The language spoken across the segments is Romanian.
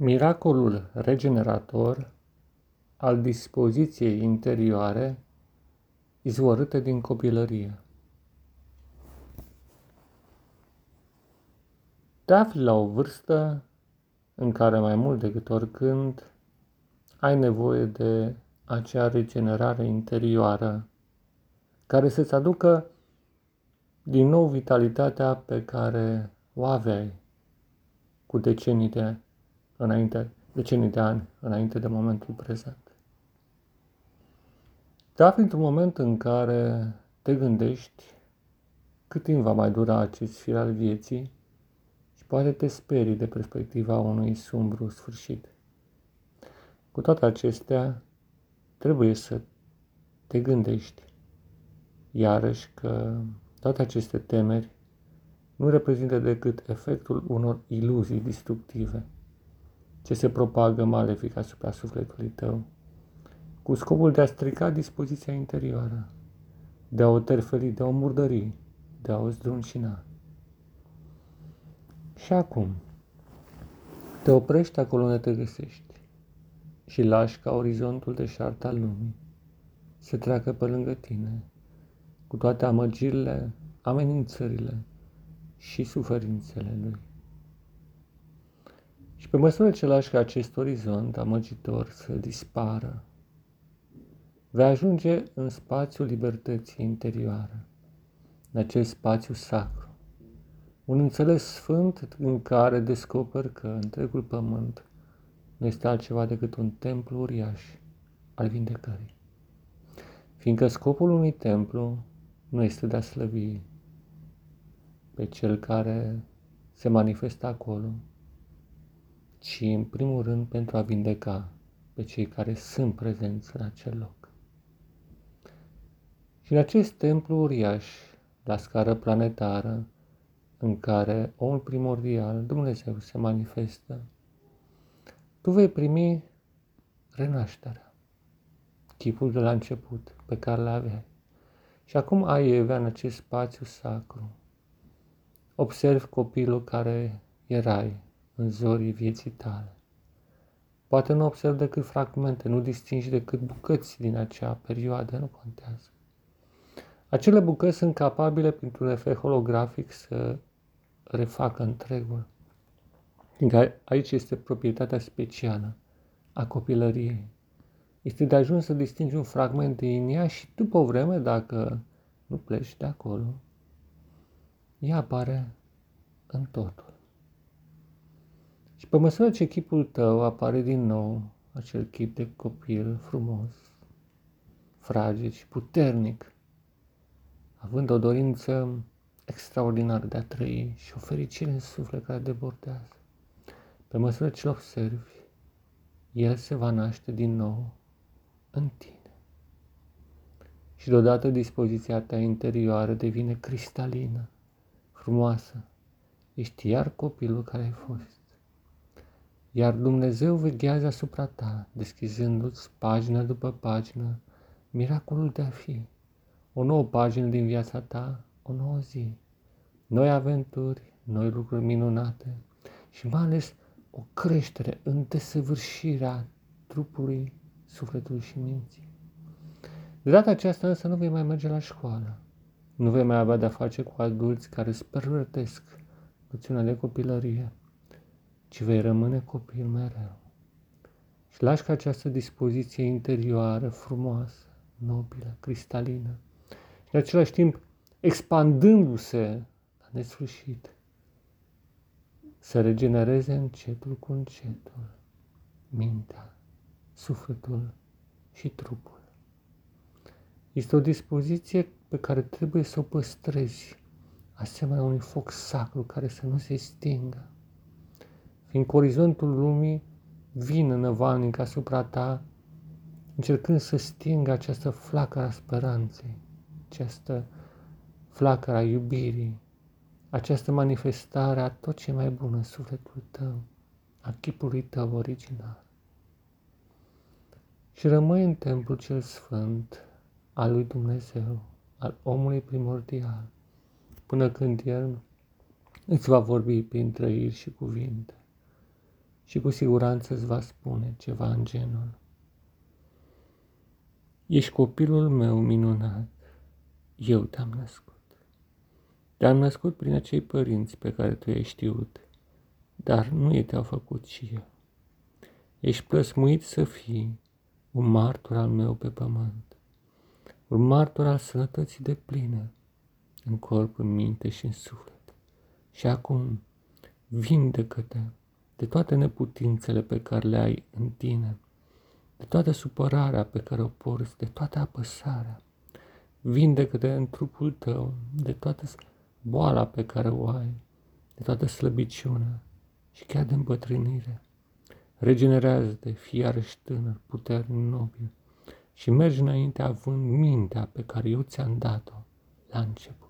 Miracolul regenerator al dispoziției interioare izvorâte din copilărie. Te afli la o vârstă în care mai mult decât oricând ai nevoie de acea regenerare interioară care să-ți aducă din nou vitalitatea pe care o aveai cu decenii de ani înainte de momentul prezent. Te afli într-un moment în care te gândești cât timp va mai dura acest fir al vieții și poate te sperii de perspectiva unui sumbru sfârșit. Cu toate acestea, trebuie să te gândești iarăși că toate aceste temeri nu reprezintă decât efectul unor iluzii destructive ce se propagă malefic asupra sufletului tău, cu scopul de a strica dispoziția interioară, de a o terfeli, de a o murdări, de a o zdruncina. Și acum, te oprești acolo unde te găsești și lași ca orizontul deșart al lumii să treacă pe lângă tine, cu toate amăgirile, amenințările și suferințele lui. Și pe măsură ce lași ca acest orizont amăgitor să dispară, vei ajunge în spațiul libertății interioare, în acest spațiu sacru, un înțeles sfânt în care descoperi că întregul pământ nu este altceva decât un templu uriaș al vindecării. Fiindcă scopul unui templu nu este de a slăvi pe cel care se manifestă acolo, ci în primul rând pentru a vindeca pe cei care sunt prezenți în acel loc. Și în acest templu uriaș, la scară planetară, în care omul primordial, Dumnezeu, se manifestă, tu vei primi renașterea, chipul de la început pe care l-aveai. Și acum ai evea în acest spațiu sacru. Observi copilul care erai în zorii vieții tale. Poate nu observi decât fragmente, nu distingi decât bucăți din acea perioadă, nu contează. Acele bucăți sunt capabile, printr-un efect holografic, să refacă întregul. Fiindcă aici este proprietatea specială a copilăriei. Este de ajuns să distingi un fragment din ea și după o vreme, dacă nu pleci de acolo, ea apare în totul. Și pe măsură ce chipul tău apare din nou, acel chip de copil frumos, fragil și puternic, având o dorință extraordinară de a trăi și o fericire în suflet care debordează, pe măsură ce îl observi, el se va naște din nou în tine. Și deodată dispoziția ta interioară devine cristalină, frumoasă. Ești iar copilul care ai fost. Iar Dumnezeu veghează asupra ta, deschizându-ți pagină după pagină miracolul de a fi. O nouă pagină din viața ta, o nouă zi, noi aventuri, noi lucruri minunate și mai ales o creștere în desăvârșirea trupului, sufletului și minții. De data aceasta însă nu vei mai merge la școală, nu vei mai avea de-a face cu adulți care îți pervertesc noțiunea de copilărie, ci vei rămâne copil mereu. Și lași ca această dispoziție interioară, frumoasă, nobilă, cristalină, și în același timp expandându-se la nesfârșit, să regenereze încetul cu încetul mintea, sufletul și trupul. Este o dispoziție pe care trebuie să o păstrezi, asemenea unui foc sacru care să nu se stingă. Fiindcă orizontul lumii vine năvalnic asupra ta, încercând să stingă această flacără a speranței, această flacără a iubirii, această manifestare a tot ce mai bun în sufletul tău, a chipului tău original. Și rămâi în templul cel sfânt al lui Dumnezeu, al omului primordial, până când El îți va vorbi prin trăiri și cuvinte. și cu siguranță îți va spune ceva în genul: ești copilul meu minunat, eu te-am născut. Te-am născut prin acei părinți pe care tu i-ai știut, dar nu ei te-au făcut și eu. Ești plăsmuit să fii un martor al meu pe pământ, un martor al sănătății de plină, în corp, în minte și în suflet. Și acum vindecă-te de toate neputințele pe care le ai în tine, de toată supărarea pe care o porți, de toată apăsarea. Vindecă-te în trupul tău de toată boala pe care o ai, de toată slăbiciunea și chiar de îmbătrânire. Regenerează-te, fii iarăși tânăr, puternic, nobil și mergi înainte având mintea pe care eu ți-am dat-o la început.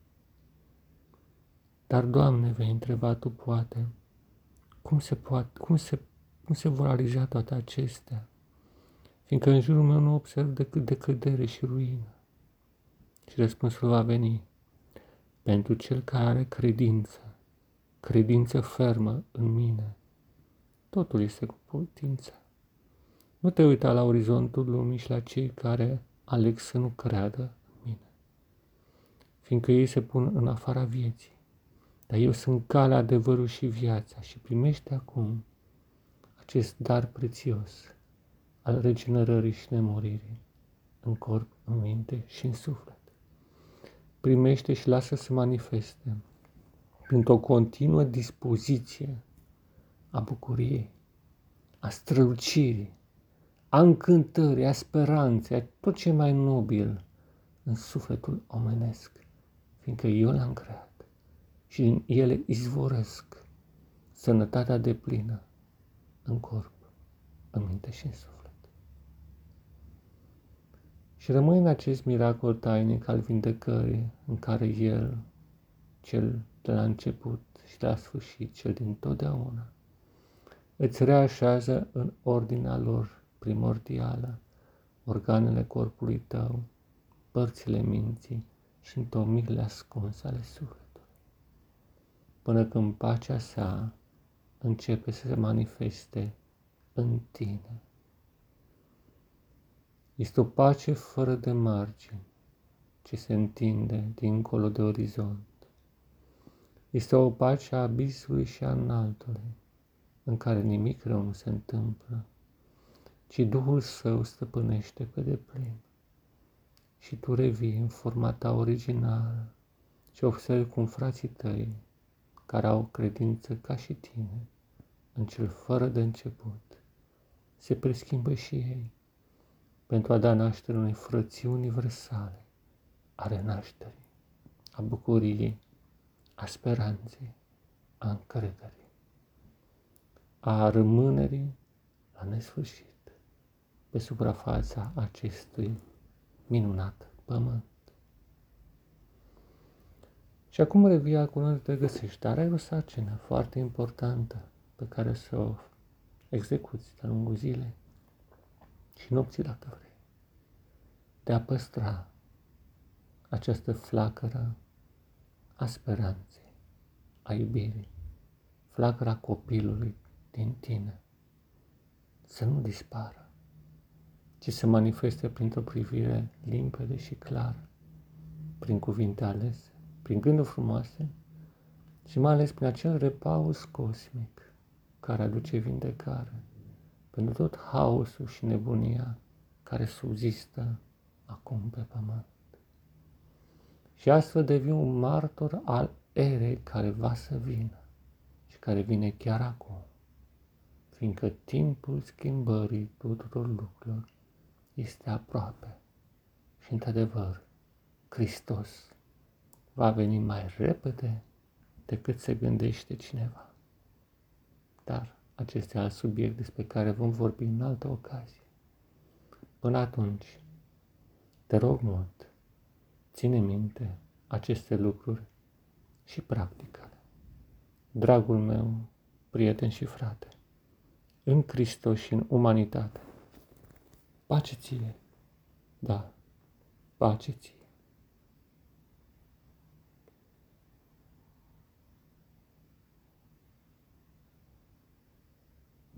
Dar, Doamne, vei întreba tu, poate, cum se vor realiza toate acestea, fiindcă în jurul meu nu observ decât decădere și ruină. Și răspunsul va veni: pentru cel care are credință fermă în mine, totul este cu putință. Nu te uita la orizontul lumii și la cei care aleg să nu creadă în mine, fiindcă ei se pun în afara vieții. Dar eu sunt calea, adevărul și viața și primește acum acest dar prețios al regenerării și nemuririi în corp, în minte și în suflet. Primește și lasă să manifeste printr-o continuă dispoziție a bucuriei, a strălucirii, a încântării, a speranței, a tot ce e mai nobil în sufletul omenesc, fiindcă eu l-am creat și din ele izvorăsc sănătatea deplină în corp, în minte și în suflet. Și rămâi în acest miracol tainic al vindecării în care El, cel de la început și de la sfârșit, cel din totdeauna, îți reașează în ordinea lor primordială organele corpului tău, părțile minții și întomirile ascunse ale sufletului, până când pacea sa începe să se manifeste în tine. Este o pace fără de margini, ce se întinde dincolo de orizont. Este o pace a abisului și a înaltului, în care nimic rău nu se întâmplă, ci Duhul Său stăpânește pe deplin. Și tu revii în forma ta originală și observi cum frații tăi, care au credință ca și tine, în cel fără de început, se preschimbă și ei pentru a da naștere unei frății universale, a renașterii, a bucuriei, a speranței, a încrederii, a rămânerii la nesfârșit pe suprafața acestui minunat pământ. Și acum revii acolo unde te găsești, dar ai o sarcină foarte importantă pe care să o execuți de-a lungul zilei și nopții, dacă vrei, de a păstra această flacără a speranței, a iubirii, flacăra copilului din tine, să nu dispară, ci să manifeste printr-o privire limpede și clară, prin cuvinte alese, prin gânduri frumoase și mai ales prin acel repaus cosmic care aduce vindecare pentru tot haosul și nebunia care subzistă acum pe pământ. Și astfel devii un martor al erei care va să vină și care vine chiar acum, fiindcă timpul schimbării tuturor lucrurilor este aproape și, într-adevăr, Hristos va veni mai repede decât se gândește cineva. Dar acesta e alt subiect despre care vom vorbi în altă ocazie. Până atunci, te rog mult, ține minte aceste lucruri și practică-le. Dragul meu, prieten și frate, în Hristos și în umanitate, pace ție, da, pace ție.